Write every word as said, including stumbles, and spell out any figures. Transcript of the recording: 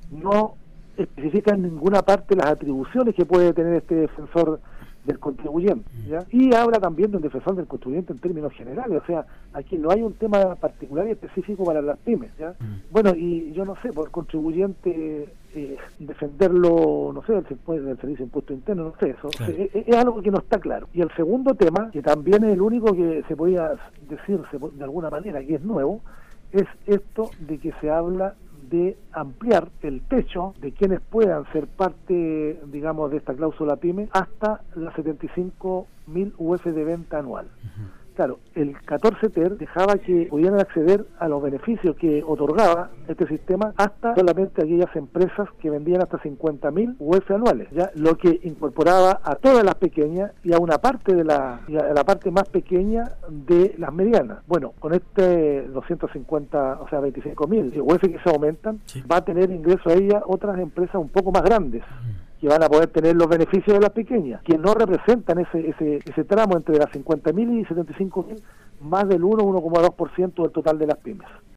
no especifica en ninguna parte las atribuciones que puede tener este defensor del contribuyente, ¿ya? Y habla también de un defensor del contribuyente en términos generales, o sea, aquí no hay un tema particular y específico para las pymes, ¿ya? Mm. Bueno, y yo no sé, por el contribuyente eh, defenderlo, no sé, el, el servicio de impuesto interno, no sé, eso claro. es, es algo que no está claro. Y el segundo tema, que también es el único que se podía decirse de alguna manera que es nuevo, es esto de que se habla de ampliar el techo de quienes puedan ser parte, digamos, de esta cláusula PYME hasta las setenta y cinco mil U F de venta anual. Uh-huh. Claro, el catorce ter dejaba que pudieran acceder a los beneficios que otorgaba este sistema hasta solamente aquellas empresas que vendían hasta cincuenta mil U F anuales, ya, lo que incorporaba a todas las pequeñas y a una parte de la, a la parte más pequeña de las medianas. Bueno, con este doscientos cincuenta, o sea, veinticinco mil U F que se aumentan, sí. va a tener ingreso a ella otras empresas un poco más grandes, que van a poder tener los beneficios de las pequeñas, que no representan ese ese ese tramo entre las cincuenta mil y setenta y cinco mil, más del uno, uno coma dos por ciento del total de las pymes.